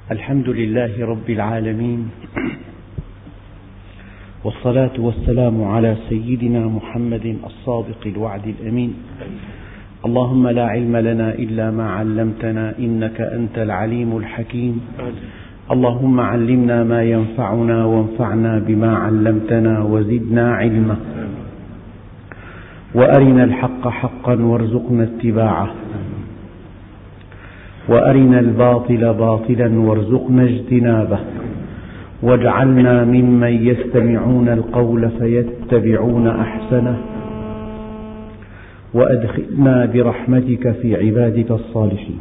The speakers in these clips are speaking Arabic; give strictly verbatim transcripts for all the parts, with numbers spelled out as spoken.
الحمد لله رب العالمين، والصلاة والسلام على سيدنا محمد الصادق الوعد الأمين. اللهم لا علم لنا إلا ما علمتنا إنك أنت العليم الحكيم. اللهم علمنا ما ينفعنا وانفعنا بما علمتنا وزدنا علما، وأرنا الحق حقا وارزقنا اتباعه، وأرنا الباطل باطلا وارزقنا اجتنابه، واجعلنا ممن يستمعون القول فيتبعون أحسنه، وأدخلنا برحمتك في عبادك الصالحين.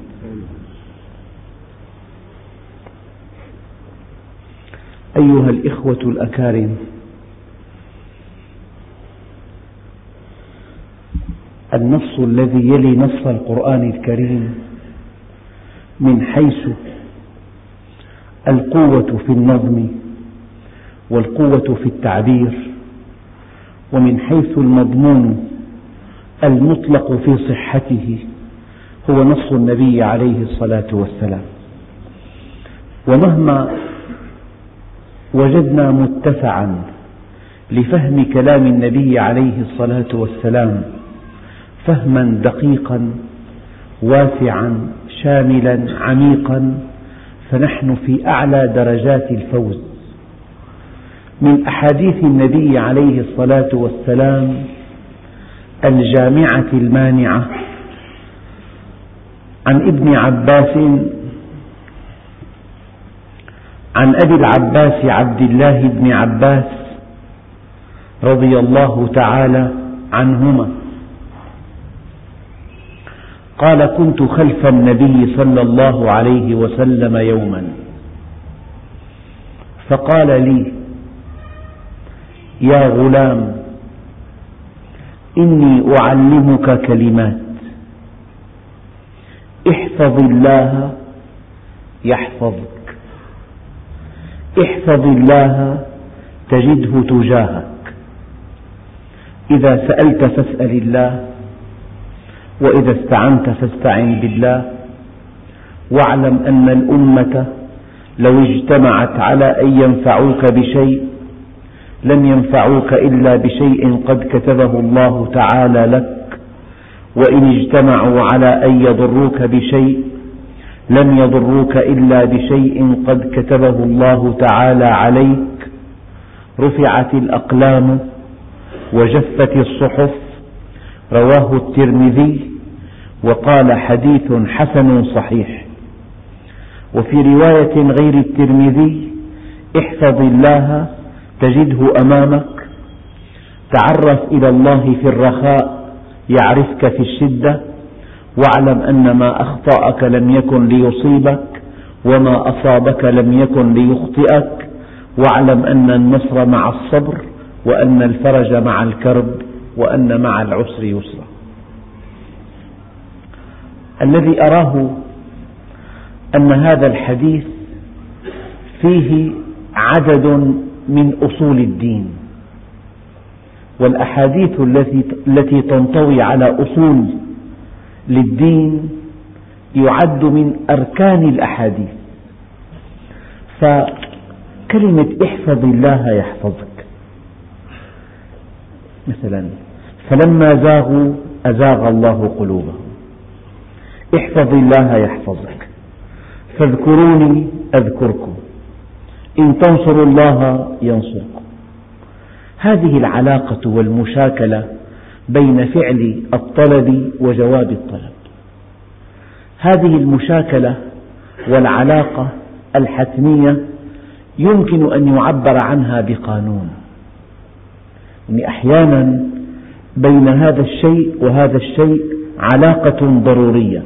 أيها الإخوة الأكارم، النص الذي يلي نص القرآن الكريم من حيث القوة في النظم والقوة في التعبير، ومن حيث المضمون المطلق في صحته، هو نص النبي عليه الصلاة والسلام. ومهما وجدنا متسعا لفهم كلام النبي عليه الصلاة والسلام فهما دقيقا واسعا شاملا عميقا، فنحن في أعلى درجات الفوز. من أحاديث النبي عليه الصلاة والسلام الجامعة المانعة عن ابن عباس عن أبي العباس عبد الله بن عباس رضي الله تعالى عنهما قال: كنت خلف النبي صلى الله عليه وسلم يوما فقال لي: يا غلام، إني أعلمك كلمات، احفظ الله يحفظك، احفظ الله تجده تجاهك، إذا سألت فاسأل الله، وإذا استعنت فاستعن بالله، واعلم أن الأمة لو اجتمعت على أن ينفعوك بشيء لم ينفعوك إلا بشيء قد كتبه الله تعالى لك، وإن اجتمعوا على أن يضروك بشيء لم يضروك إلا بشيء قد كتبه الله تعالى عليك. رفعت الأقلام وجفت الصحف، رواه الترمذي وقال: حديث حسن صحيح. وفي رواية غير الترمذي: احفظ الله تجده أمامك، تعرف إلى الله في الرخاء يعرفك في الشدة، واعلم أن ما أخطأك لم يكن ليصيبك، وما أصابك لم يكن ليخطئك، واعلم أن النصر مع الصبر، وأن الفرج مع الكرب، وأن مع العسر يسرا. الذي أراه أن هذا الحديث فيه عدد من أصول الدين، والأحاديث التي تنطوي على أصول للدين يعد من أركان الأحاديث. فكلمة احفظ الله يحفظك، مثلا: فلما زاغوا أزاغ الله قلوبهم، احفظ الله يحفظك، فاذكروني أذكركم، إن تنصروا الله ينصركم. هذه العلاقة والمشاكلة بين فعل الطلب وجواب الطلب، هذه المشاكلة والعلاقة الحتمية يمكن أن يعبر عنها بقانون. يعني أحيانا بين هذا الشيء وهذا الشيء علاقة ضرورية،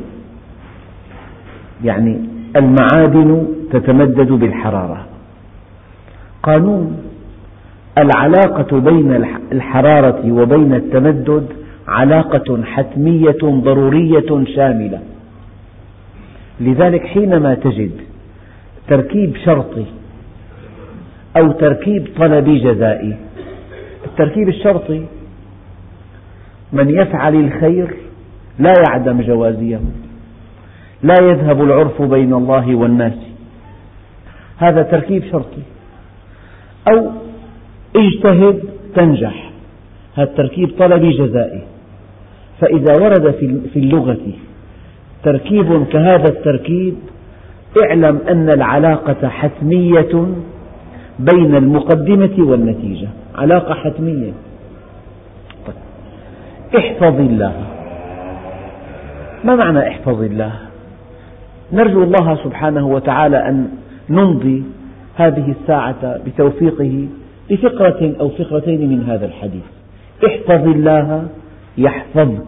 يعني المعادن تتمدد بالحرارة. قانون العلاقة بين الحرارة وبين التمدد علاقة حتمية ضرورية شاملة. لذلك حينما تجد تركيب شرطي أو تركيب طلبي جزائي، التركيب الشرطي: من يفعل الخير لا يعدم جوازيه، لا يذهب العرف بين الله والناس، هذا تركيب شرطي. أو اجتهد تنجح، هذا تركيب طلبي جزائي. فإذا ورد في اللغة تركيب كهذا التركيب اعلم أن العلاقة حتمية بين المقدمة والنتيجة، علاقة حتمية. طيب. احفظ الله، ما معنى احفظ الله؟ نرجو الله سبحانه وتعالى أن نمضي هذه الساعة بتوفيقه بفقرة أو فقرتين من هذا الحديث. احفظ الله يحفظك،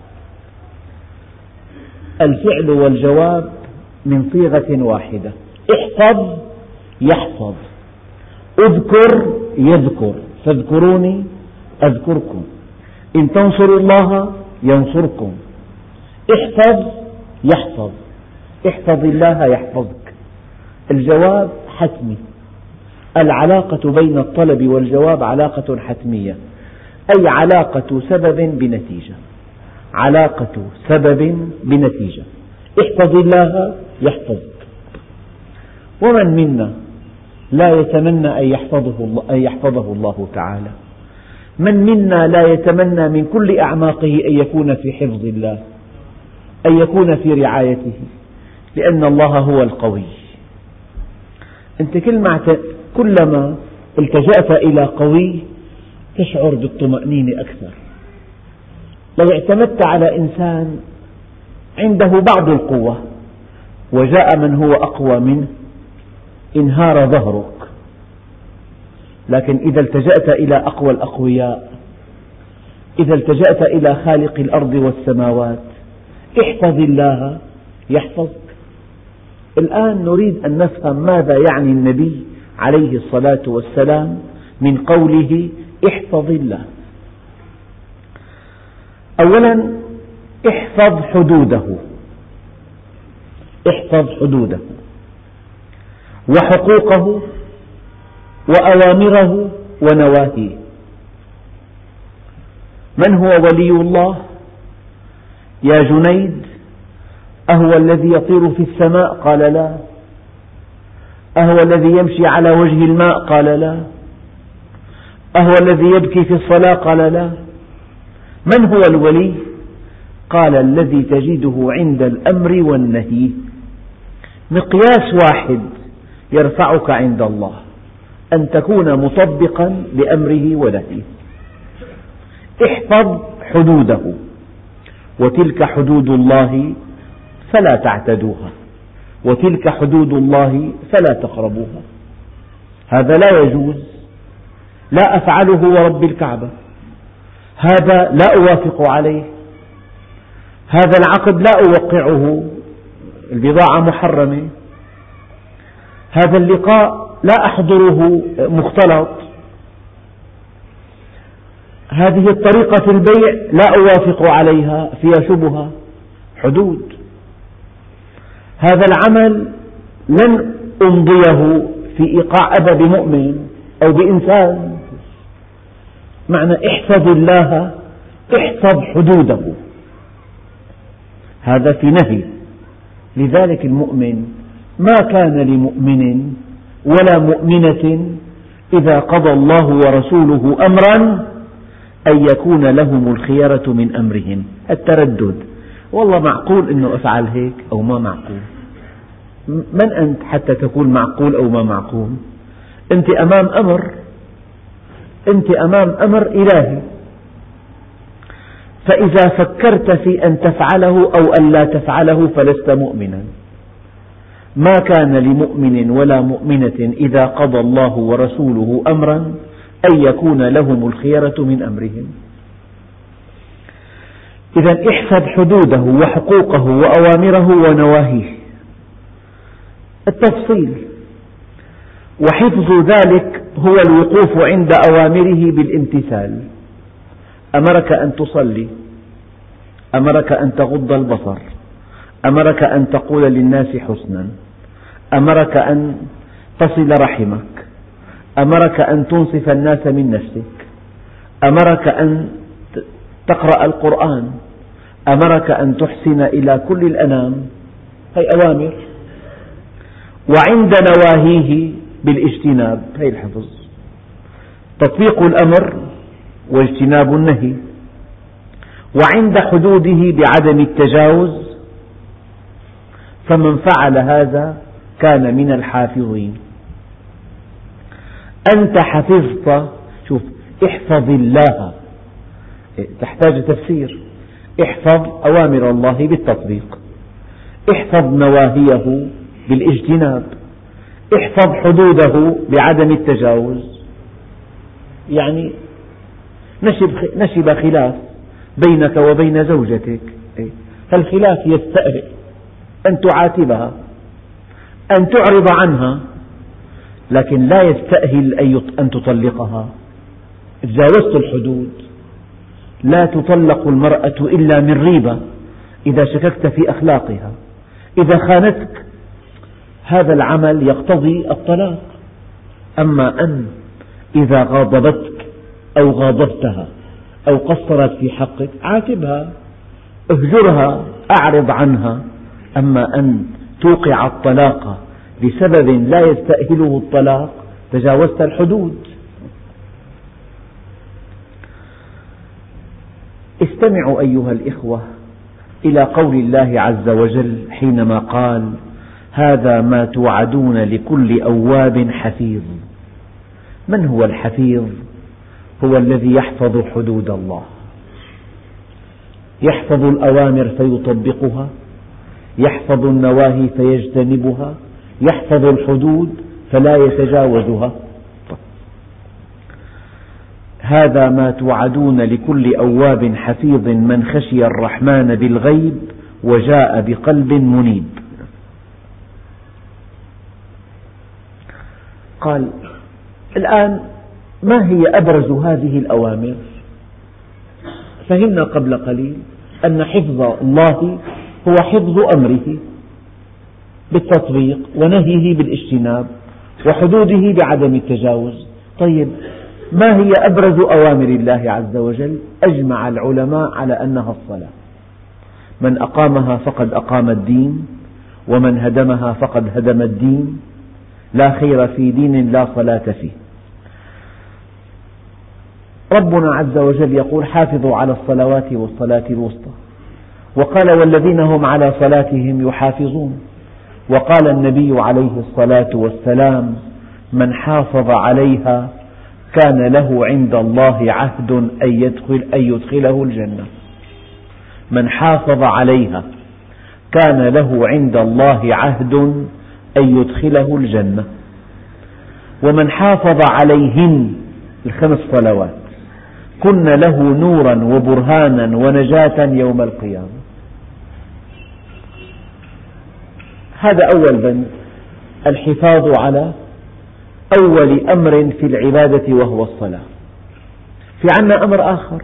الفعل والجواب من صيغة واحدة. احفظ يحفظ، اذكر يذكر، فاذكروني أذكركم، إن تنصروا الله ينصركم. احفظ يحفظ، احفظ الله يحفظك. الجواب حتمي، العلاقة بين الطلب والجواب علاقة حتمية، أي علاقة سبب بنتيجة، علاقة سبب بنتيجة. احفظ الله يحفظك. ومن منا لا يتمنى أن يحفظه الله, أن يحفظه الله تعالى؟ من منا لا يتمنى من كل أعماقه أن يكون في حفظ الله، أن يكون في رعايته، لأن الله هو القوي. أنت كلما التجأت إلى قوي تشعر بالطمأنينة أكثر. لو اعتمدت على إنسان عنده بعض القوة وجاء من هو أقوى منه انهار ظهرك، لكن إذا التجأت إلى أقوى الأقوياء، إذا التجأت إلى خالق الأرض والسماوات، احفظ الله يحفظك. الآن نريد أن نفهم ماذا يعني النبي عليه الصلاة والسلام من قوله احفظ الله. أولا احفظ حدوده، احفظ حدوده وحقوقه وأوامره ونواهيه. من هو ولي الله؟ يا جنيد، أهو الذي يطير في السماء؟ قال لا. أهو الذي يمشي على وجه الماء؟ قال لا. أهو الذي يبكي في الصلاة؟ قال لا. من هو الولي؟ قال الذي تجده عند الأمر والنهي. مقياس واحد يرفعك عند الله، أن تكون مطبقا لأمره ونهيه. احفظ حدوده، وتلك حدود الله فلا تعتدوها، وتلك حدود الله فلا تقربوها. هذا لا يجوز، لا أفعله ورب الكعبة، هذا لا أوافق عليه، هذا العقد لا أوقعه، البضاعة محرمة، هذا اللقاء لا أحضره مختلط، هذه الطريقة في البيع لا أوافق عليها فيها شبهة. حدود. هذا العمل لن أمضيه في إيقاع أذى بمؤمن أو بإنسان. معنى احفظ الله، احفظ حدوده، هذا في نهي. لذلك المؤمن ما كان لمؤمن ولا مؤمنة إذا قضى الله ورسوله أمرا أن يكون لهم الخيرة من أمرهم. التردد، والله معقول أنه أفعل هيك أو ما معقول. من أنت حتى تقول معقول أو ما معقول؟ أنت أمام أمر، أنت أمام أمر إلهي، فإذا فكرت في أن تفعله أو أن لا تفعله فلست مؤمنا. ما كان لمؤمن ولا مؤمنة إذا قضى الله ورسوله أمرا أن يكون لهم الخيرة من أمرهم. إذا احفظ حدوده وحقوقه وأوامره ونواهيه. التفصيل، وحفظ ذلك هو الوقوف عند أوامره بالامتثال. أمرك أن تصلي، أمرك أن تغض البصر، أمرك أن تقول للناس حسنا، أمرك أن تصل رحمك، أمرك أن تنصف الناس من نفسك، أمرك أن تقرأ القرآن، أمرك أن تحسن إلى كل الأنام. هذه أوامر. وعند نواهيه بالاجتناب. هي الحفظ، تطبيق الأمر واجتناب النهي، وعند حدوده بعدم التجاوز، فمن فعل هذا كان من الحافظين. أنت حفظت، شوف، احفظ الله تحتاج تفسير، احفظ أوامر الله بالتطبيق، احفظ نواهيه بالاجتناب، احفظ حدوده بعدم التجاوز. يعني نشب خلاف بينك وبين زوجتك، فالخلاف يستأهل أن تعاتبها، أن تعرض عنها، لكن لا يستأهل أن تطلقها. تجاوزت الحدود. لا تطلق المرأة إلا من ريبة، إذا شككت في أخلاقها، إذا خانتك، هذا العمل يقتضي الطلاق. أما أن إذا غاضبتك أو غاضبتها أو قصرت في حقك، عاتبها، اهجرها، أعرض عنها. أما أن توقع الطلاق بسبب لا يستأهله الطلاق، تجاوزت الحدود. استمعوا أيها الإخوة إلى قول الله عز وجل حينما قال: هذا ما توعدون لكل أواب حفيظ. من هو الحفيظ؟ هو الذي يحفظ حدود الله، يحفظ الأوامر فيطبقها، يحفظ النواهي فيجتنبها، يحفظ الحدود فلا يتجاوزها. هذا ما توعدون لكل أواب حفيظ من خشي الرحمن بالغيب وجاء بقلب منيب. قال: الآن ما هي أبرز هذه الأوامر؟ فهمنا قبل قليل أن حفظ الله هو حفظ أمره بالتطبيق ونهيه بالاجتناب وحدوده بعدم التجاوز. طيب، ما هي أبرز أوامر الله عز وجل؟ أجمع العلماء على أنها الصلاة. من أقامها فقد أقام الدين، ومن هدمها فقد هدم الدين. لا خير في دين لا صلاة فيه. ربنا عز وجل يقول: حافظوا على الصلوات والصلاة الوسطى، وقال: والذين هم على صلاتهم يحافظون. وقال النبي عليه الصلاة والسلام: من حافظ عليها كان له عند الله عهد أن يدخل أن يدخله الجنة. من حافظ عليها كان له عند الله عهد أن يدخله الجنة. ومن حافظ عليهن، الخمس صلوات، كن له نورا وبرهانا ونجاة يوم القيامة. هذا أول بند، الحفاظ على أول أمر في العبادة وهو الصلاة. في عنا أمر آخر،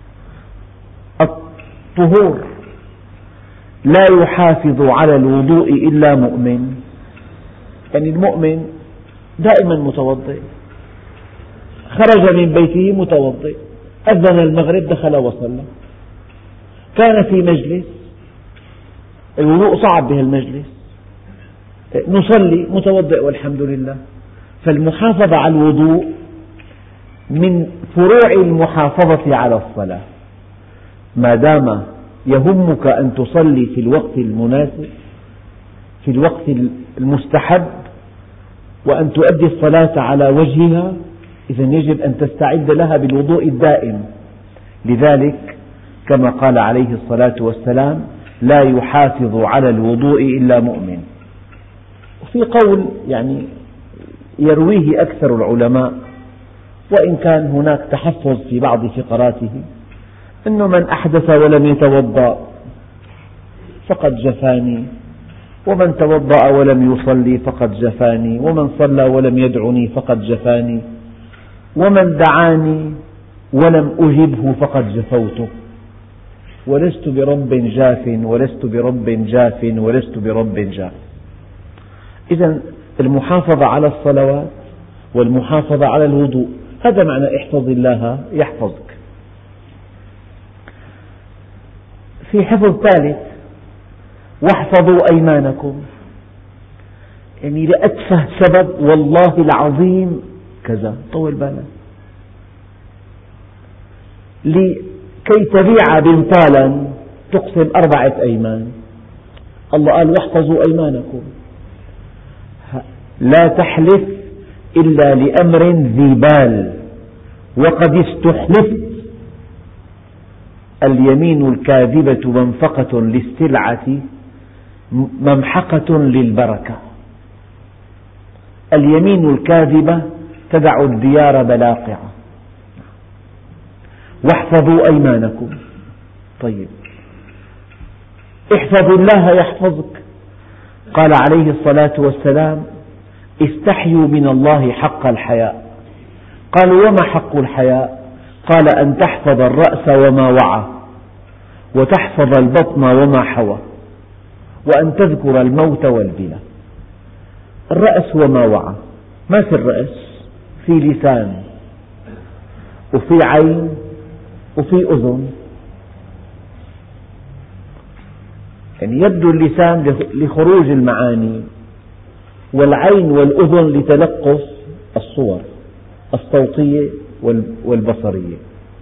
الطهور. لا يحافظ على الوضوء إلا مؤمن. يعني المؤمن دائما متوضئ، خرج من بيته متوضئ، أذن المغرب دخل وصلى، كان في مجلس الوضوء صعب به المجلس، نصلي متوضئ والحمد لله. فالمحافظة على الوضوء من فروع المحافظة على الصلاة. ما دام يهمك أن تصلي في الوقت المناسب، في الوقت المستحب، وأن تؤدي الصلاة على وجهها، إذن يجب أن تستعد لها بالوضوء الدائم. لذلك كما قال عليه الصلاة والسلام: لا يحافظ على الوضوء إلا مؤمن. وفي قول يعني يرويه أكثر العلماء، وإن كان هناك تحفظ في بعض فقراته، أنه من أحدث ولم يتوضأ فقد جفاني، ومن توضأ ولم يصلي فقد جفاني، ومن صلى ولم يدعني فقد جفاني، ومن دعاني ولم أجبه فقد جفوته، ولست برب جاف ولست برب جاف ولست برب جاف. إذن المحافظة على الصلوات والمحافظة على الوضوء، هذا معنى احفظ الله يحفظك. في حفظ ثالث: واحفظوا أيمانكم. يعني لأتفه سبب والله العظيم كذا، طول بالك. لكي تبيع بنطالا تقسم أربعة أيمان، الله قال واحفظوا أيمانكم، لا تحلف إلا لأمر ذي بال وقد استحلفت. اليمين الكاذبة منفقة للسلعة ممحقة للبركة. اليمين الكاذبة تدع الديار بلاقعة. واحفظوا أيمانكم. طيب، احفظ الله يحفظك. قال عليه الصلاة والسلام: استحيوا من الله حق الحياء. قالوا: وما حق الحياء؟ قال: أن تحفظ الرأس وما وعى، وتحفظ البطن وما حوى، وأن تذكر الموت والبلى. الرأس وما وعى، ما في الرأس، في لسان وفي عين وفي أذن. يعني يبدو اللسان لخروج المعاني، والعين والأذن لتلقص الصور الصوتية والبصرية.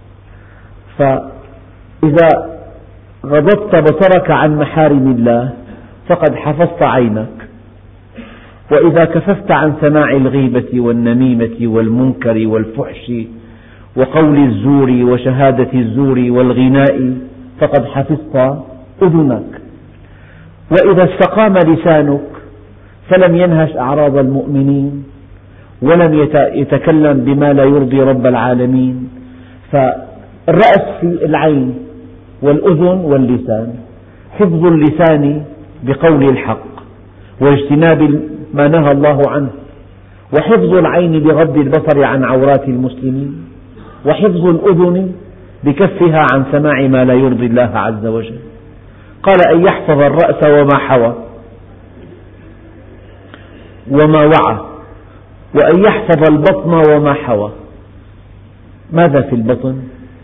فإذا غضضت بصرك عن محارم الله فقد حفظت عينك، وإذا كففت عن سماع الغيبة والنميمة والمنكر والفحش وقول الزور وشهادة الزور والغناء فقد حفظت أذنك. وإذا استقام لسانك فلم ينهش أعراض المؤمنين ولم يتكلم بما لا يرضي رب العالمين. فالرأس في العين والأذن واللسان. حفظ اللسان بقول الحق واجتناب ما نهى الله عنه، وحفظ العين بغض البصر عن عورات المسلمين، وحفظ الأذن بكفها عن سماع ما لا يرضي الله عز وجل. قال: أن يحفظ الرأس وما حوى وما وعى، وأن يحفظ البطن وما حوى. ماذا في البطن؟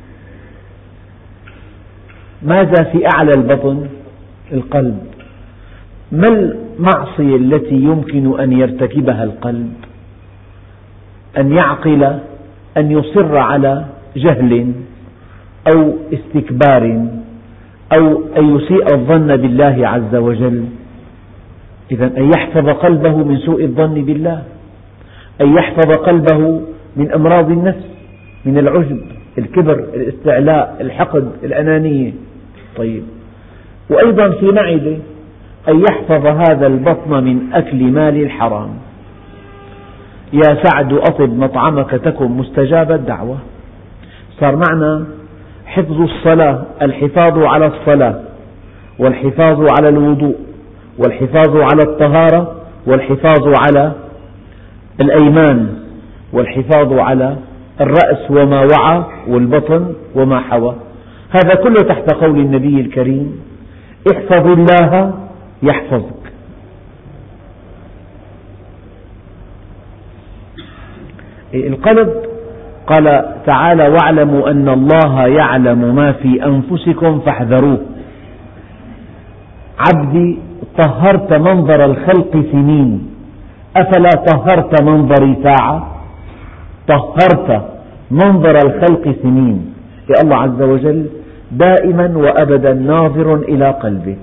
ماذا في أعلى البطن؟ القلب. ما المعصية التي يمكن أن يرتكبها القلب؟ أن يعقل، أن يصر على جهل أو استكبار، أو أن يسيء الظن بالله عز وجل. إذن أن يحفظ قلبه من سوء الظن بالله، أن يحفظ قلبه من أمراض النفس، من العجب، الكبر، الاستعلاء، الحقد، الأنانية. طيب، وأيضا في معدة أن يحفظ هذا البطن من أكل مال الحرام. يا سعد أطب مطعمك تكن مستجاب الدعوة. صار معنا حفظ الصلاة، الحفاظ على الصلاة، والحفاظ على الوضوء، والحفاظ على الطهارة، والحفاظ على الأيمان، والحفاظ على الرأس وما وعى، والبطن وما حوى. هذا كله تحت قول النبي الكريم: احفظ الله يحفظك. القلب قال تعالى: واعلموا أن الله يعلم ما في أنفسكم فاحذروه. عبدي طهرت منظر الخلق سنين، أفلا طهرت منظري ساعة؟ طهرت منظر الخلق سنين. يا الله عز وجل دائما وأبدا ناظر إلى قلبك.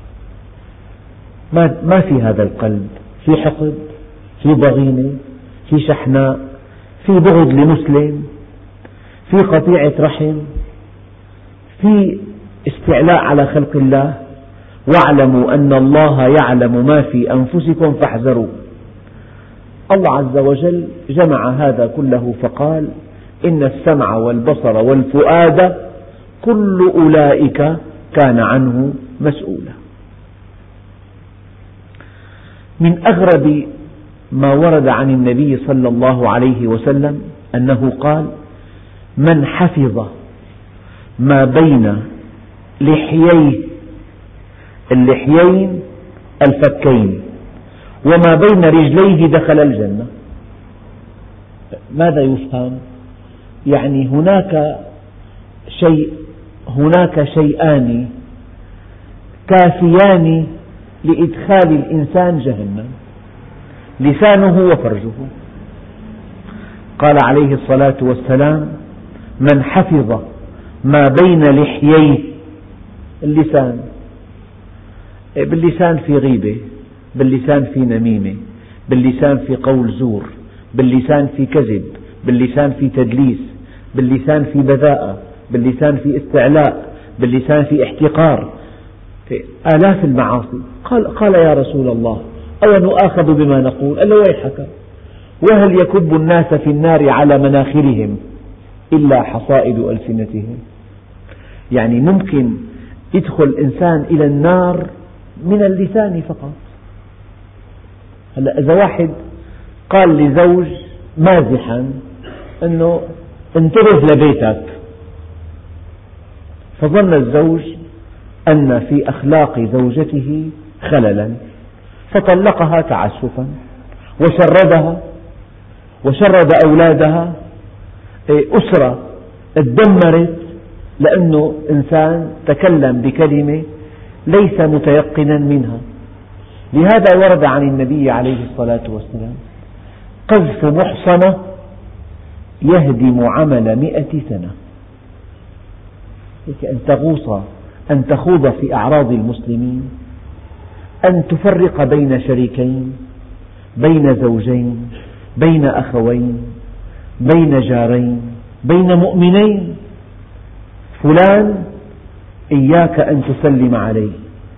ما في هذا القلب في حقد، في ضغينة، في شحناء، في بغض لمسلم، في قطيعة رحم، في استعلاء على خلق الله. واعلموا أن الله يعلم ما في أنفسكم فاحذروا. الله عز وجل جمع هذا كله فقال: إن السمع والبصر والفؤاد كل أولئك كان عنه مسؤولا. من أغرب ما ورد عن النبي صلى الله عليه وسلم أنه قال: من حفظ ما بين لحييه، اللحيين الفكين، وما بين رجليه دخل الجنة. ماذا يفهم؟ يعني هناك شيء هناك شيئان كافيان لإدخال الإنسان جهنم. لسانه وفرجه. قال عليه الصلاة والسلام: من حفظ ما بين لحييه، اللسان، باللسان في غيبة، باللسان في نميمة، باللسان في قول زور، باللسان في كذب، باللسان في تدليس، باللسان في بذاءة، باللسان في استعلاء، باللسان في احتقار، في آلاف المعاصي. قال, قال يا رسول الله: أو نؤاخذ بما نقول؟ قال له: ويحك، وهل يكب الناس في النار على مناخرهم إلا حصائد ألسنتهم؟ يعني ممكن يدخل الإنسان إلى النار من اللسان فقط. هلأ إذا واحد قال لزوج مازحا أنه انتبه لبيتك، فظن الزوج أن في أخلاق زوجته خللا، فطلقها تعسفا وشردها وشرد أولادها، أسرة اتدمرت لأنه إنسان تكلم بكلمة ليس متيقنا منها. لهذا ورد عن النبي عليه الصلاة والسلام: قذف محصنة يهدم عمل مئة سنة. أن تغوص، أن تخوض في أعراض المسلمين، أن تفرق بين شريكين، بين زوجين، بين أخوين، بين جارين، بين مؤمنين. فلان إياك أن تسلم عليه،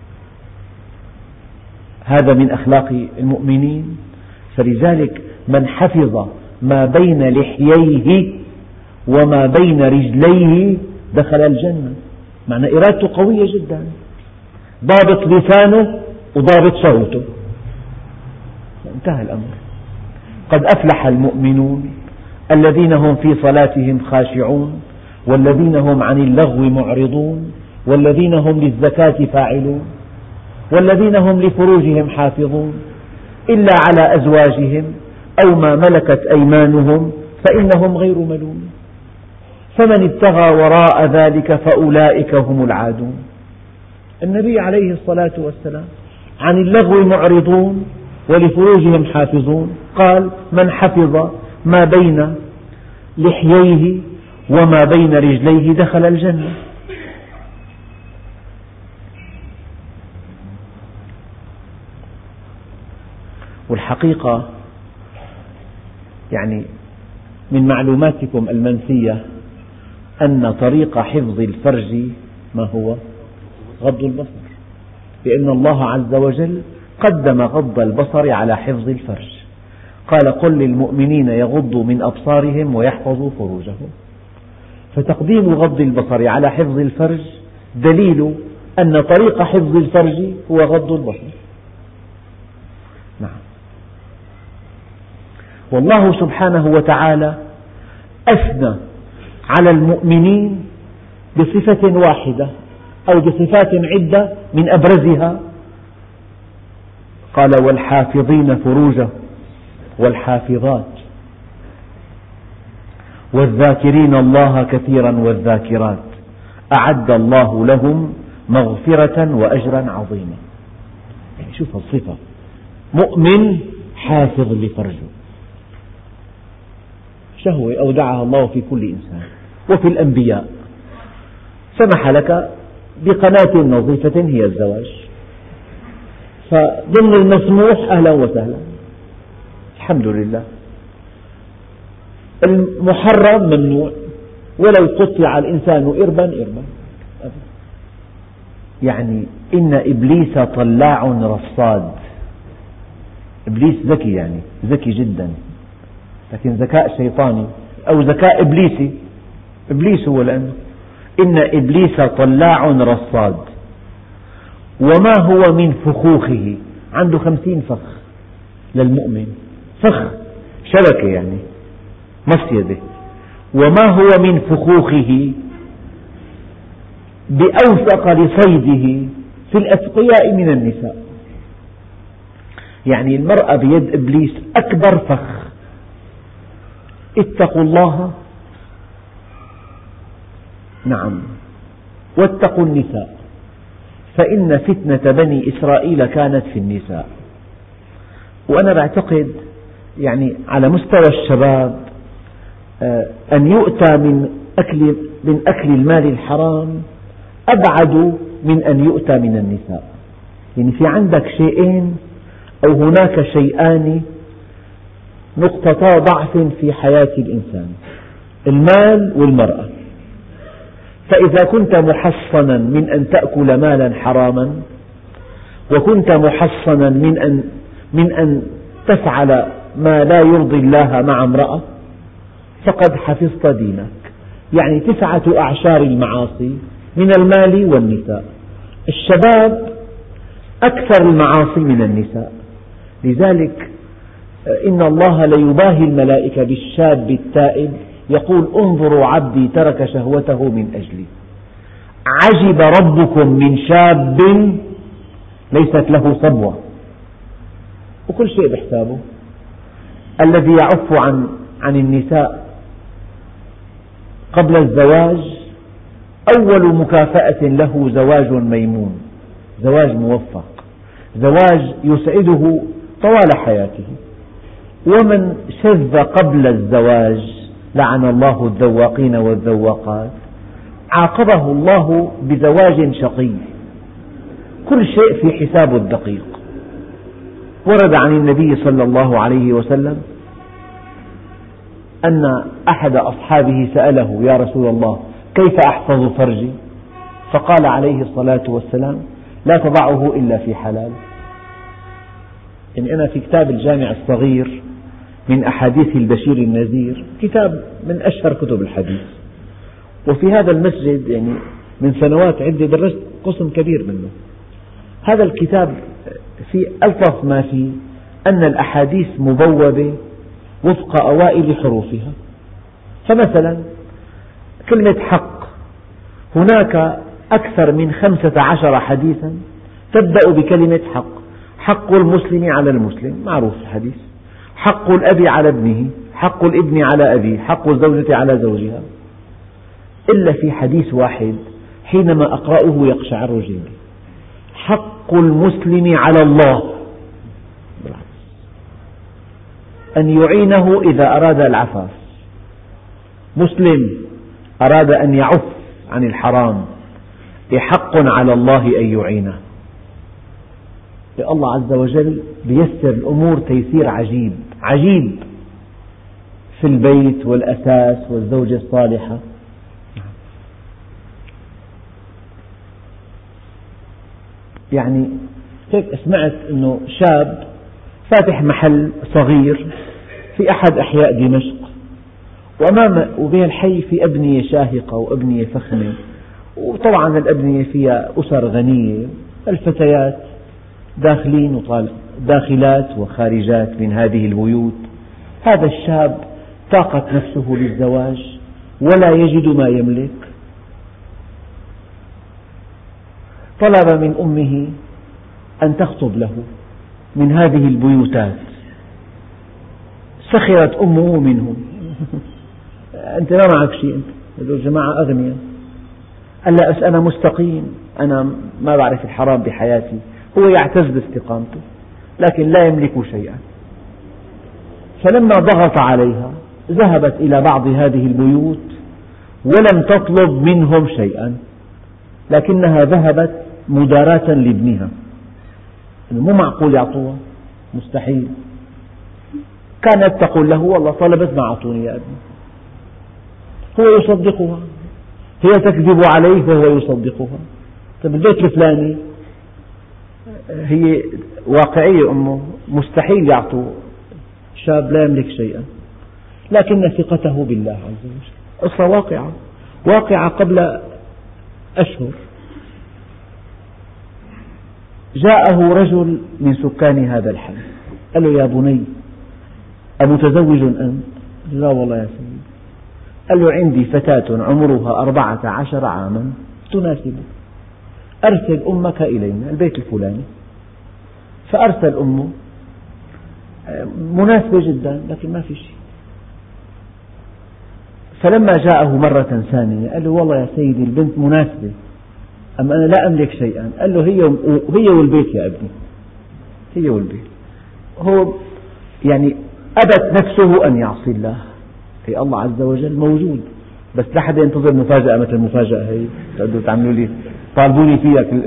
هذا من أخلاق المؤمنين. فلذلك من حفظ ما بين لحييه وما بين رجليه دخل الجنة. معنى إرادته قوية جدا، ضابط لسانه وضابط شهوته، انتهى الأمر. قد أفلح المؤمنون الذين هم في صلاتهم خاشعون والذين هم عن اللغو معرضون والذين هم للزكاة فاعلون والذين هم لفروجهم حافظون إلا على أزواجهم أو ما ملكت أيمانهم فإنهم غير ملومين. فمن ابتغى وراء ذلك فأولئك هم العادون. النبي عليه الصلاة والسلام عن اللغو معرضون ولفروجهم حافظون، قال: من حفظ ما بين لحييه وما بين رجليه دخل الجنة. والحقيقة يعني من معلوماتكم المنسية أن طريق حفظ الفرج ما هو؟ غض البصر، لأن الله عز وجل قدم غض البصر على حفظ الفرج. قال: قل للمؤمنين يغضوا من أبصارهم ويحفظوا فروجهم. فتقديم غض البصر على حفظ الفرج دليل أن طريق حفظ الفرج هو غض البصر. نعم. والله سبحانه وتعالى أثنى على المؤمنين بصفة واحدة أو بصفات عدة، من أبرزها قال: والحافظين فروجهم والحافظات والذاكرين الله كثيرا والذاكرات أعد الله لهم مغفرة وأجرا عظيما. يعني شوف الصفة، مؤمن حافظ لفرجه، شهوة أودعها الله في كل إنسان وفي الأنبياء، سمح لك بقناة نظيفة هي الزواج، فضمن المسموح أهلا وسهلا، الحمد لله. المحرم ممنوع، ولو قطع الإنسان إربا إربا. يعني إن إبليس طلاع رصاد. إبليس ذكي، يعني ذكي جدا، لكن ذكاء شيطاني أو ذكاء إبليسي. إبليس هو، لأنه إن إبليس طلاع رصاد وما هو من فخوخه، عنده خمسين فخ للمؤمن، فخ شبكة يعني مصيدة، وما هو من فخوخه بأوثق لصيده في الأتقياء من النساء. يعني المرأة بيد إبليس أكبر فخ. اتقوا الله، نعم، واتقوا النساء فإن فتنة بني إسرائيل كانت في النساء. وأنا بعتقد يعني على مستوى الشباب أن يؤتى من أكل, من أكل المال الحرام أبعد من أن يؤتى من النساء. يعني في عندك شيئين أو هناك شيئان نقطتا ضعف في حياة الإنسان: المال والمرأة. فإذا كنت محصنا من أن تأكل مالا حراما، وكنت محصنا من أن, من أن تفعل ما لا يرضي الله مع امرأة، فقد حفظت دينك. يعني تسعة أعشار المعاصي من المال والنساء. الشباب أكثر المعاصي من النساء، لذلك إن الله ليباهي الملائكة بالشاب التائب، يقول: انظروا عبدي ترك شهوته من أجلي. عجب ربكم من شاب ليست له صبوة، وكل شيء بحسابه. الذي يعف عن, عن النساء قبل الزواج أول مكافأة له زواج ميمون، زواج موفق، زواج يسعده طوال حياته. ومن شذ قبل الزواج لعن الله الذواقين والذواقات، عاقبه الله بزواج شقي. كل شيء في حسابه الدقيق. ورد عن النبي صلى الله عليه وسلم أن أحد أصحابه سأله: يا رسول الله، كيف أحفظ فرجي؟ فقال عليه الصلاة والسلام: لا تضعه إلا في حلال. يعني أنا في كتاب الجامع الصغير من أحاديث البشير النذير، كتاب من أشهر كتب الحديث، وفي هذا المسجد يعني من سنوات عدة درست قسم كبير منه. هذا الكتاب في ألطف ما فيه أن الأحاديث مبوبة وفق أوائل حروفها. فمثلا كلمة حق، هناك أكثر من خمسة عشر حديثا تبدأ بكلمة حق. حق المسلم على المسلم، معروف الحديث. حق الأب على ابنه، حق الابن على أبيه، حق الزوجة على زوجها. إلا في حديث واحد حينما أقرأه يقشعر جلدي: حق المسلم على الله أن يعينه إذا أراد العفاف. مسلم أراد أن يعف عن الحرام، حق على الله أن يعينه. الله عز وجل بيسر الأمور تيسير عجيب عجيب في البيت والأساس والزوجة الصالحة. يعني هيك سمعت أنه شاب فاتح محل صغير في أحد أحياء دمشق، وأمام وبين الحي في أبنية شاهقة وأبنية فخمة، وطبعا الأبنية فيها أسر غنية، الفتيات داخلين وطالع داخلات وخارجات من هذه البيوت. هذا الشاب طاقت نفسه للزواج ولا يجد ما يملك، طلب من أمه أن تخطب له من هذه البيوتات. سخرت أمه منه: أنت ما معك شيء، أنت الجماعة أغنياء. قال لا، بس أنا مستقيم، أنا ما بعرف الحرام بحياتي. هو يعتز باستقامته لكن لا يملك شيئا. فلما ضغط عليها ذهبت إلى بعض هذه البيوت ولم تطلب منهم شيئا، لكنها ذهبت مداراة لابنها. مو معقول يعطوها، مستحيل. كانت تقول له: والله طلبت ما أعطوني يا ابني. هو يصدقها، هي تكذب عليه وهو يصدقها. طيب البيت الفلاني، هي واقعية أمه، مستحيل يعطوا شاب لا يملك شيئا، لكن ثقته بالله عز وجل. قصة واقعة واقعة قبل أشهر. جاءه رجل من سكان هذا الحي قال له: يا بني، أمتزوج أنت؟ لا والله يا سيدي. قال له: عندي فتاة عمرها أربعة عشر عاما تناسبك، أرسل أمك إلينا البيت الفلاني. فأرسل أمه، مناسبة جدا لكن ما في شيء. فلما جاءه مرة ثانية قال له: والله يا سيدي البنت مناسبة، أما أنا لا أملك شيئا. قال له: هي هي والبيت يا ابني، هي والبيت. هو يعني أبت نفسه أن يعصي الله، هي الله عز وجل موجود، بس لا حدا ينتظر مفاجأة مثل المفاجأة هي تقدروا تعملوا لي طالبوني فيها كل.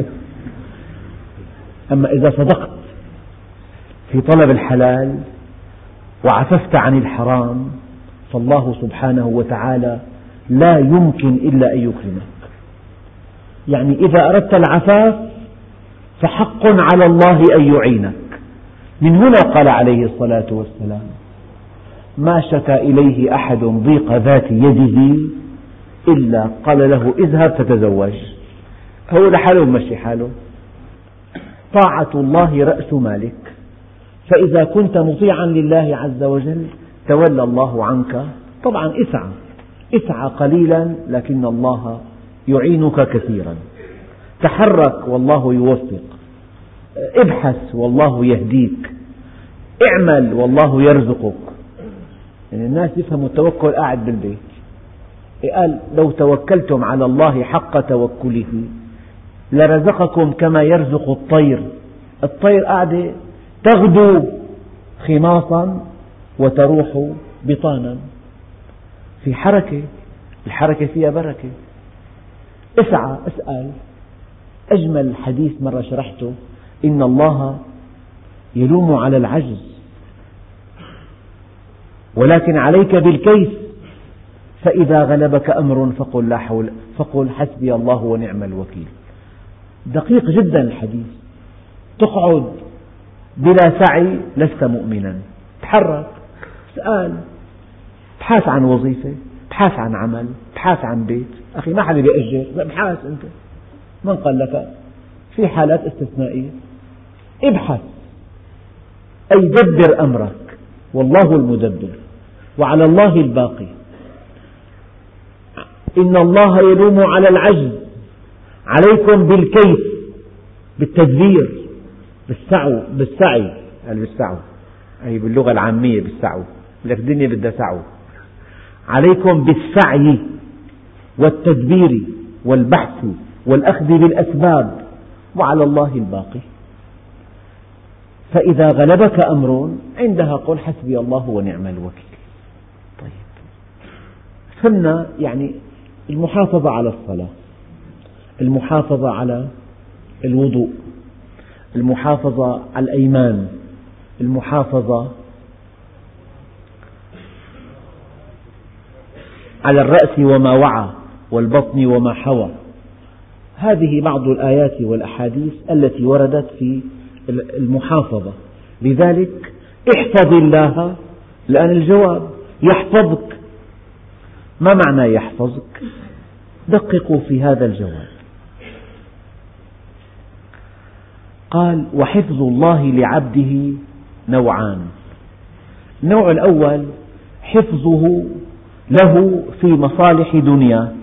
أما إذا صدقت في طلب الحلال وعففت عن الحرام فالله سبحانه وتعالى لا يمكن إلا أن يكرمك. يعني إذا أردت العفاف فحق على الله أن يعينك. من هنا قال عليه الصلاة والسلام: ما شكى إليه أحد ضيق ذات يده إلا قال له اذهب فتزوج. هو لحاله مشي حاله. طاعة الله رأس مالك، فإذا كنت مطيعا لله عز وجل تولى الله عنك. طبعا اسعى اسعى قليلا لكن الله يعينك كثيرا. تحرك والله يوفق، ابحث والله يهديك، اعمل والله يرزقك. يعني الناس يفهموا التوكل قاعد بالبيت. قال: لو توكلتم على الله حق توكله لرزقكم كما يرزق الطير. الطير قاعدة تغدو خماصا وتروح بطانا، في حركة، الحركة فيها بركة. اسعى، اسأل. أجمل حديث مرة شرحته: إن الله يلوم على العجز ولكن عليك بالكيس، فإذا غلبك أمر فقل لا حول فقل حسبي الله ونعم الوكيل. دقيق جدا الحديث. تقعد بلا سعي لست مؤمنا. تحرك، اسأل، ابحث عن وظيفة، ابحث عن عمل، ابحث عن بيت. أخي ما حدا بيأجر، ابحث أنت. من قال لك؟ في حالات استثنائية. ابحث، أي دبر أمرك، والله المدبر وعلى الله الباقي. إن الله يلوم على العجز، عليكم بالكيس، بالتدبير، بالسعو بالسعي قال بالسعو أي باللغة العامية بالسعو، لك الدنيا بدها سعو. عليكم بالسعي والتدبير والبحث والأخذ بالأسباب وعلى الله الباقي. فإذا غلبك أمر عندها قل حسبي الله ونعم الوكيل. طيب، فهمنا يعني المحافظة على الصلاة، المحافظة على الوضوء، المحافظة على الأيمان، المحافظة على الرأس وما وعى والبطن وما حوى. هذه بعض الآيات والأحاديث التي وردت في المحافظة. لذلك احفظ الله، الآن الجواب يحفظك. ما معنى يحفظك؟ دققوا في هذا الجواب. قال: وحفظ الله لعبده نوعان. النوع الأول حفظه له في مصالح دنيا،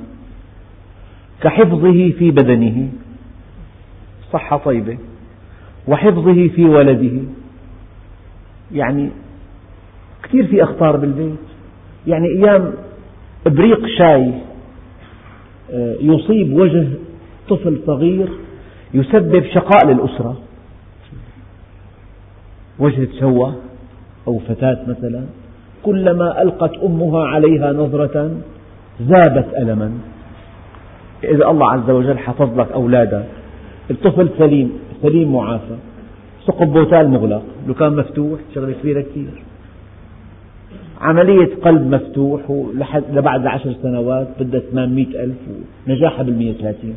كحفظه في بدنه، صحة طيبة، وحفظه في ولده. يعني كثير في أخطار بالبيت. يعني أيام إبريق شاي يصيب وجه طفل صغير يسبب شقاء للأسرة. وجه تشوه أو فتاة مثلا، كلما ألقت أمها عليها نظرة ذابت ألما. إذا الله عز وجل حفظ لك أولادك، الطفل سليم سليم معافى، ثقب بوتال مغلق، لو كان مفتوح شغلة كبيرة كثير. عملية قلب مفتوح لبعد عشر سنوات بدها ثمانمئة ألف ونجاحها بالمئة وثلاثين.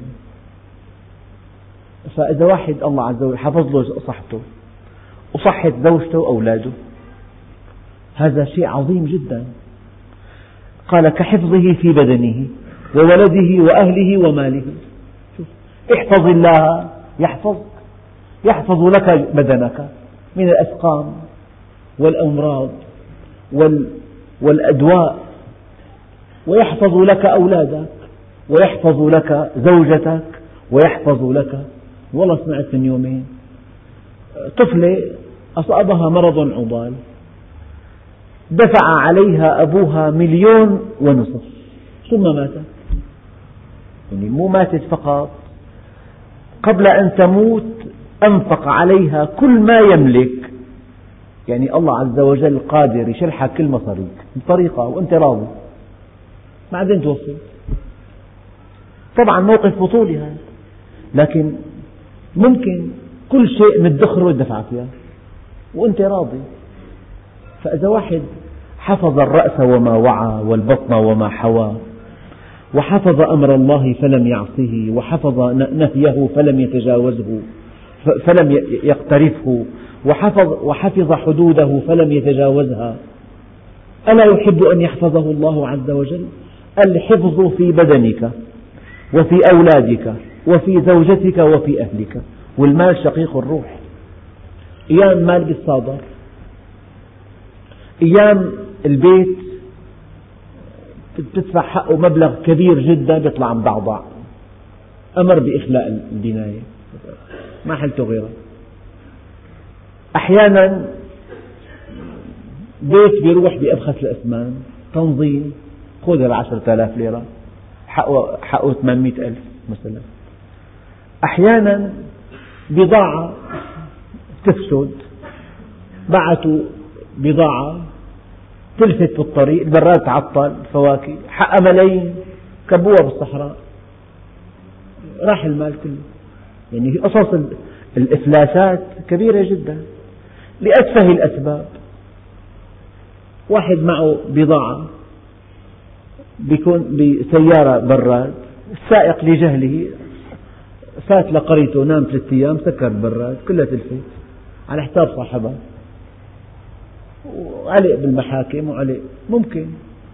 فإذا واحد الله عز وجل حفظ له صحته وصحة زوجته وأولاده، هذا شيء عظيم جدا. قال: كحفظه في بدنه وولده وأهله وماله. شوف، احفظ الله يحفظك، يحفظ لك بدنك من الأسقام والأمراض والأدواء، ويحفظ لك أولادك، ويحفظ لك زوجتك، ويحفظ لك. والله سمعت من يومين طفلة أصابها مرض عضال، دفع عليها أبوها مليون ونصف ثم ماتت. يعني مو ماتت فقط، قبل أن تموت أنفق عليها كل ما يملك يعني الله عز وجل قادر يشرحك كل مصاريك بطريقة وأنت راضي، بعدين توصل. طبعا موقف بطولي هذا، لكن ممكن كل شيء مدخره يدفعك إياه وأنت راضي. فإذا واحد حفظ الرأس وما وعى والبطن وما حوى، وحفظ أمر الله فلم يعصه، وحفظ نهيه فلم يتجاوزه فلم يقترفه، وحفظ, وحفظ حدوده فلم يتجاوزها، ألا يحب أن يحفظه الله عز وجل؟ الحفظ في بدنك وفي أولادك وفي زوجتك وفي أهلك، والمال شقيق الروح. أيام مال بالصادر، أيام البيت تدفع حقه مبلغ كبير جدا بيطلع مضعضع، أمر بإخلاء البناية ما حلته غيره. أحيانا بيت بيروح بأبخس الأثمان، تنظيم، خذ العشرة آلاف ليرة حقه, حقه ثمانمئة ألف مثلا. أحيانا بضاعة تفسد، بعثوا بضاعة تلفت بالطريق، البراد تعطل، فواكه حق ملايين كبوها بالصحراء، راح المال كله. يعني قصص الإفلاسات كبيرة جدا لأتفه الأسباب. واحد معه بضاعة بيكون بسيارة براد، السائق لجهله فات لقريته، نام ثلاثة أيام، سكر البراد كلها تلفت على حساب صاحبها، وعلق بالمحاكم وعلق ممكن.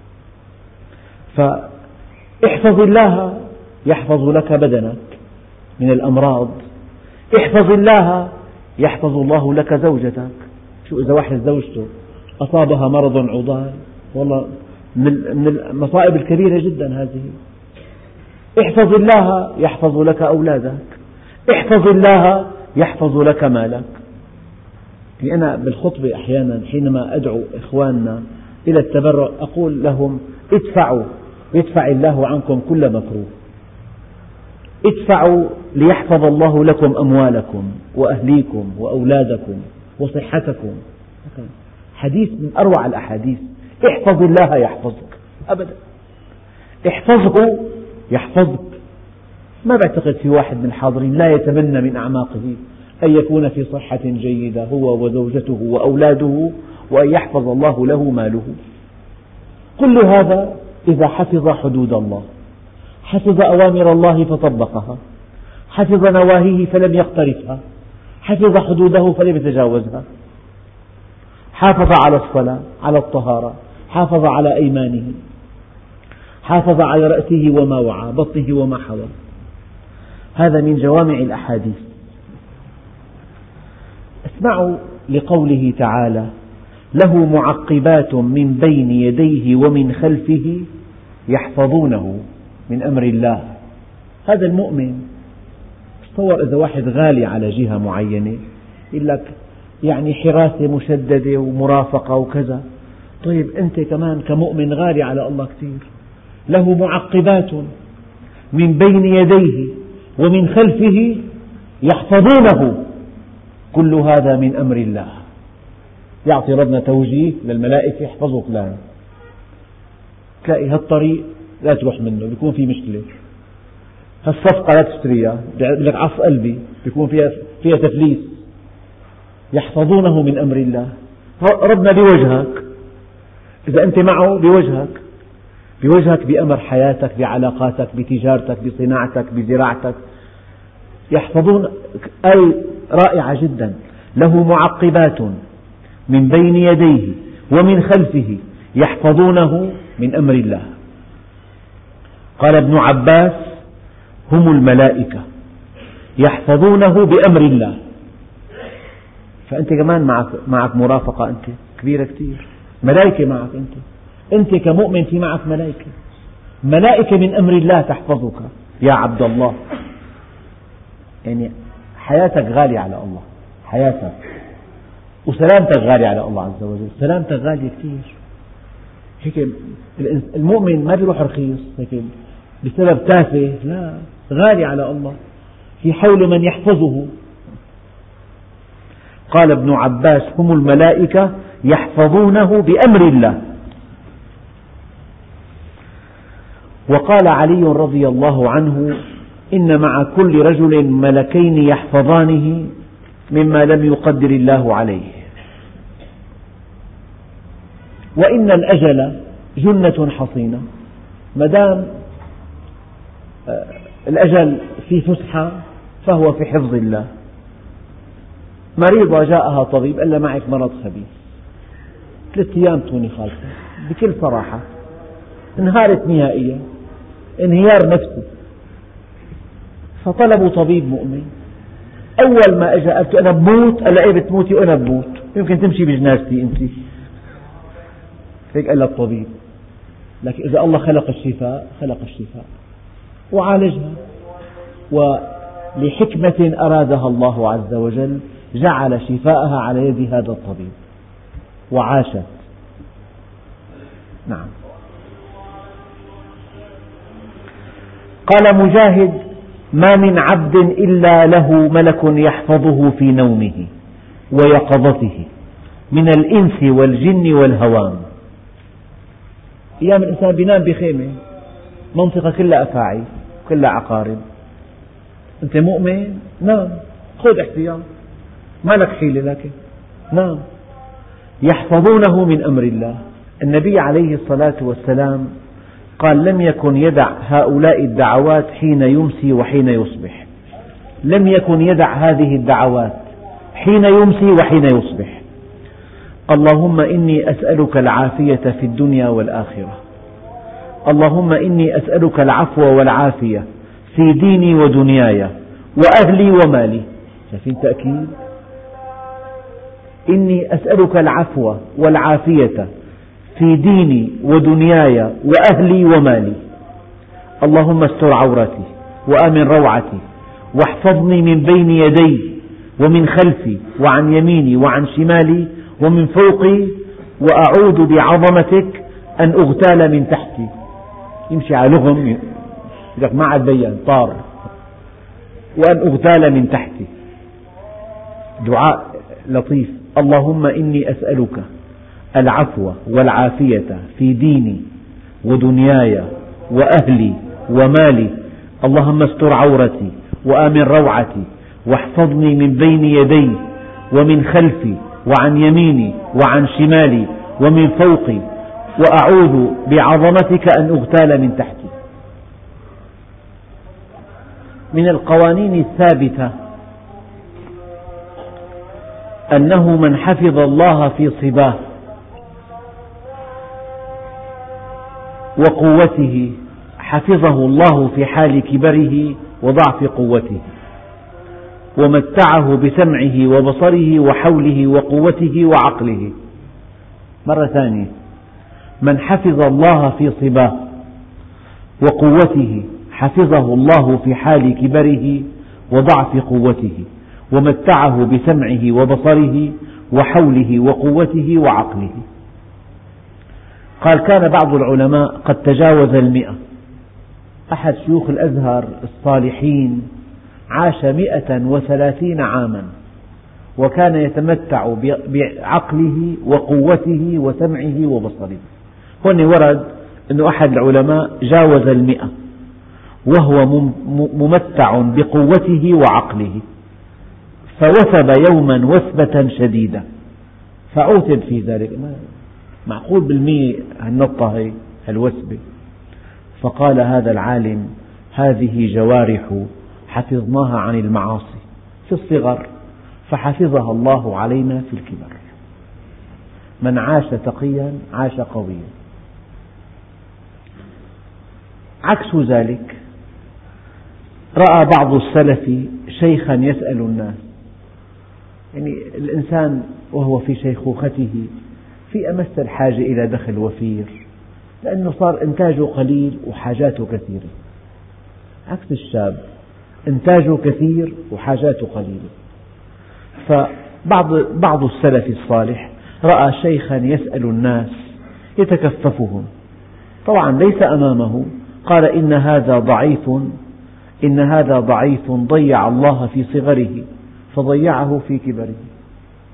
فاحفظ الله يحفظ لك بدنك من الأمراض، احفظ الله يحفظ الله لك زوجتك. شو إذا واحد زوجته أصابها مرض عضال، والله من المصائب الكبيرة جدا هذه. احفظ الله يحفظ لك أولادك، احفظ الله يحفظ لك مالك. أنا بالخطبة أحيانا حينما أدعو إخواننا إلى التبرع أقول لهم ادفعوا يدفع الله عنكم كل مكروه، ادفعوا ليحفظ الله لكم أموالكم وأهليكم وأولادكم وصحتكم. حديث من أروع الأحاديث، احفظ الله يحفظك أبدا، احفظه يحفظك. ما بعتقد في واحد من الحاضرين لا يتمنى من أعماقه أن يكون في صحة جيدة هو وزوجته وأولاده، وأن يحفظ الله له ماله. كل هذا إذا حفظ حدود الله، حفظ أوامر الله فطبقها، حفظ نواهيه فلم يقترفها، حفظ حدوده فلم يتجاوزها، حافظ على الصلاة، على الطهارة، حافظ على أيمانه، حافظ على رأسه وما وعى، بطنه وما حوى. هذا من جوامع الأحاديث. اسمعوا لقوله تعالى: له معقبات من بين يديه ومن خلفه يحفظونه من أمر الله. هذا المؤمن. تصور إذا واحد غالي على جهة معينة يقول لك يعني حراسة مشددة ومرافقة وكذا، طيب أنت كمان كمؤمن غالي على الله كثير. له معقبات من بين يديه ومن خلفه يحفظونه، كل هذا من أمر الله. يعطي ربنا توجيه للملائكة: احفظوا فلان، تلاقي هالطريق لا تروح منه، بيكون في مشكلة. هالصفقة لا تشتريها، بيقول لك عص قلبي، بيكون فيها فيها تفليس. يحفظونه من أمر الله. ربنا بوجهك، إذا أنت معه بوجهك، بوجهك بأمر حياتك، بعلاقاتك، بتجارتك، بصناعتك، بزراعتك. يحفظون أي رائعة جدا. له معقبات من بين يديه ومن خلفه يحفظونه من أمر الله. قال ابن عباس: هم الملائكة يحفظونه بأمر الله. فأنت كمان معك, معك مرافقة أنت كبيرة كثير، ملائكة معك أنت. أنت كمؤمن في معك ملائكة، ملائكة من أمر الله تحفظك يا عبد الله. يعني حياتك غالية على الله، حياتك وسلامتك غالية على الله عز وجل، سلامتك غالية كثير. هيك المؤمن ما بيروح رخيص هيك بسبب تافه، لا، غالي على الله، في حول من يحفظه. قال ابن عباس: هم الملائكة يحفظونه بأمر الله. وقال علي رضي الله عنه: إن مع كل رجل ملكين يحفظانه مما لم يقدر الله عليه. وإن الأجل جنة حصينة، ما دام الأجل في فسحة فهو في حفظ الله. مريضة جاءها طبيب قال لها: معك مرض خبيث، ثلاثة أيام تكوني خالصة. بكل صراحة انهارت نهائيا، انهيار نفسي. فطلبوا طبيب مؤمن. أول ما أجا قالت: أنا بموت. قال لها: إيه بتموتي؟ وأنا بموت، يمكن تمشي بجنازتي أنت. هيك قال لها الطبيب. لكن إذا الله خلق الشفاء خلق الشفاء وعالجها، ولحكمة أرادها الله عز وجل جعل شفاءها على يد هذا الطبيب وعاشت. نعم. قال مجاهد: ما من عبد إلا له ملك يحفظه في نومه ويقظته من الإنس والجن والهوام. أيام الإنسان بينام بخيمة، منطقة كلها أفاعي كلها عقارب. أنت مؤمن؟ نام، خذ احتياط، ما لك حيلة، لكن نام. يحفظونه من أمر الله. النبي عليه الصلاة والسلام قال: لم يكن يدع هؤلاء الدعوات حين يمسي وحين يصبح. لم يكن يدع هذه الدعوات حين يمسي وحين يصبح. اللهم إني أسألك العافية في الدنيا والآخرة. اللهم إني أسألك العفو والعافية في ديني ودنياي وأهلي ومالي. شايفين تأكيد؟ إني أسألك العفو والعافية في ديني ودنياي وأهلي ومالي. اللهم استر عورتي وآمن روعتي واحفظني من بين يدي ومن خلفي وعن يميني وعن شمالي ومن فوقي، وأعوذ بعظمتك أن أغتال من تحتي. يمشي على لغم لك ما عاد بين طار. وأن أغتال من تحتي. دعاء لطيف. اللهم إني أسألك العفو والعافية في ديني ودنياي وأهلي ومالي. اللهم استر عورتي وآمن روعتي واحفظني من بين يدي ومن خلفي وعن يميني وعن شمالي ومن فوقي، وأعوذ بعظمتك أن أغتال من تحتي. من القوانين الثابتة أنه من حفظ الله في صباه وقوته حفظه الله في حال كبره وضعف قوته، ومتعه بسمعه وبصره وحوله وقوته وعقله. مرة ثانية: من حفظ الله في صباه وقوته حفظه الله في حال كبره وضعف قوته، ومتعه بسمعه وبصره وحوله وقوته وعقله. قال: كان بعض العلماء قد تجاوز المئة. أحد شيوخ الأزهر الصالحين عاش مئة وثلاثين عاما، وكان يتمتع بعقله وقوته وسمعه وبصره. هنا ورد أن أحد العلماء جاوز المئة وهو ممتع بقوته وعقله، فوثب يوما وثبة شديدة فعوتب في ذلك. معقول بالمئة هالنطة هي هالوثبة؟ فقال هذا العالم: هذه جوارح حفظناها عن المعاصي في الصغر فحفظها الله علينا في الكبر. من عاش تقيا عاش قويا. عكس ذلك، رأى بعض السلف شيخا يسأل الناس. يعني الإنسان وهو في شيخوخته في أمس الحاجة إلى دخل وفير، لأنه صار إنتاجه قليل وحاجاته كثيرة. عكس الشاب، إنتاجه كثير وحاجاته قليلة. فبعض بعض السلف الصالح رأى شيخا يسأل الناس يتكففهم، طبعا ليس أمامه. قال: إن هذا ضعيف، إن هذا ضعيف ضيع الله في صغره فضيعه في كبره.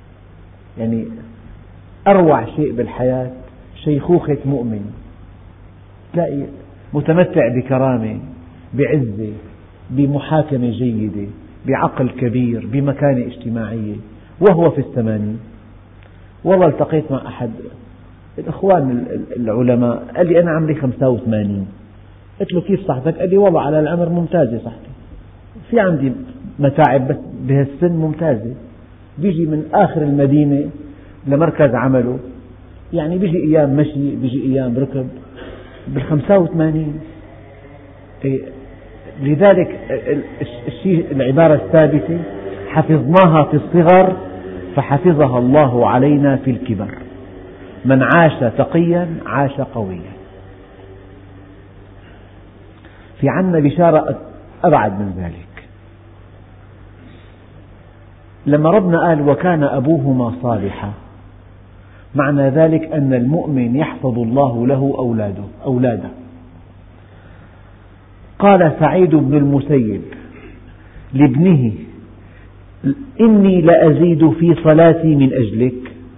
يعني أروع شيء بالحياة شيخوخة مؤمن، تلاقي متمتع بكرامة، بعزة، بمحاكمة جيدة، بعقل كبير، بمكانة اجتماعية، وهو في الثمانين. والله التقيت مع أحد الأخوان العلماء قال لي أنا عمري خمسة وثمانين. قلت له كيف صحتك؟ قال لي والله على العمر ممتازة صحتي، في عندي متاعب بس بهالسن ممتازة. بيجي من آخر المدينة لمركز عمله، يعني بيجي أيام مشي، بيجي أيام ركب، بالخمسة وثمانين. لذلك الشيء العبارة الثابتة حفظناها في الصغر فحفظها الله علينا في الكبر، من عاش تقيا عاش قويا. في عنا بشارة أبعد من ذلك، لما ربنا قال وكان أبوهما صالحا، معنى ذلك أن المؤمن يحفظ الله له أولاده أولاده. قال سعيد بن المسيب لابنه إني لأزيد في صلاتي من أجلك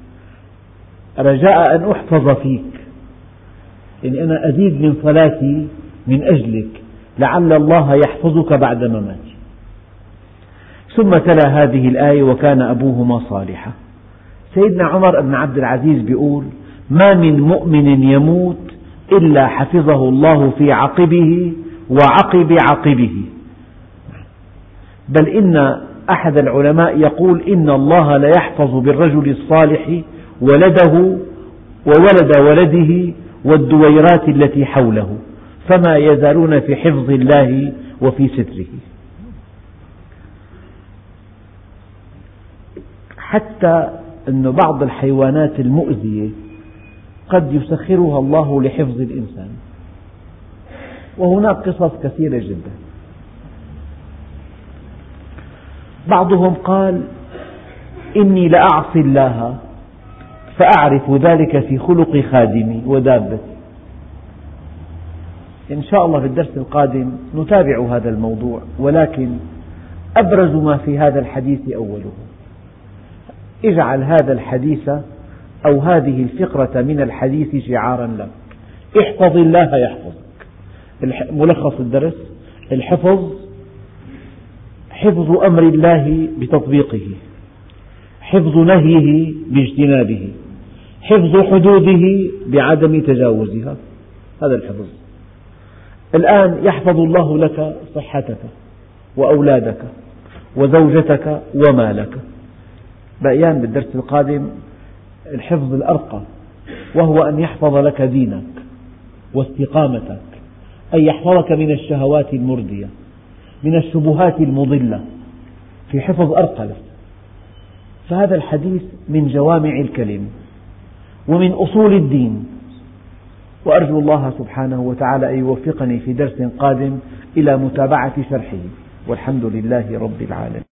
رجاء أن أحفظ فيك، يعني أنا أزيد من صلاتي من أجلك لعل الله يحفظك بعد مماتي. ثم تلا هذه الآية وكان أبوهما صالحا. سيدنا عمر بن عبد العزيز بيقول ما من مؤمن يموت إلا حفظه الله في عقبه وعقب عقبه، بل إن أحد العلماء يقول إن الله ليحفظ بالرجل الصالح ولده وولد ولده والدويرات التي حوله، فما يزالون في حفظ الله وفي ستره. حتى أن بعض الحيوانات المؤذية قد يسخرها الله لحفظ الإنسان، وهناك قصص كثيرة جدا. بعضهم قال إني لأعصي الله فأعرف ذلك في خلق خادمي ودابتي. إن شاء الله في الدرس القادم نتابع هذا الموضوع، ولكن أبرز ما في هذا الحديث أوله: اجعل هذا الحديث أو هذه الفقرة من الحديث شعارا لك، احفظ الله يحفظك. ملخص الدرس: الحفظ حفظ أمر الله بتطبيقه، حفظ نهيه باجتنابه، حفظ حدوده بعدم تجاوزها، هذا الحفظ. الآن يحفظ الله لك صحتك وأولادك وزوجتك ومالك. بقيان بالدرس القادم الحفظ الأرقى، وهو أن يحفظ لك دينك واستقامتك، أن يحفظك من الشهوات المردية، من الشبهات المضلة، في حفظ أرقى لك. فهذا الحديث من جوامع الكلم ومن أصول الدين، وأرجو الله سبحانه وتعالى أن يوفقني في درس قادم إلى متابعة شرحه، والحمد لله رب العالمين.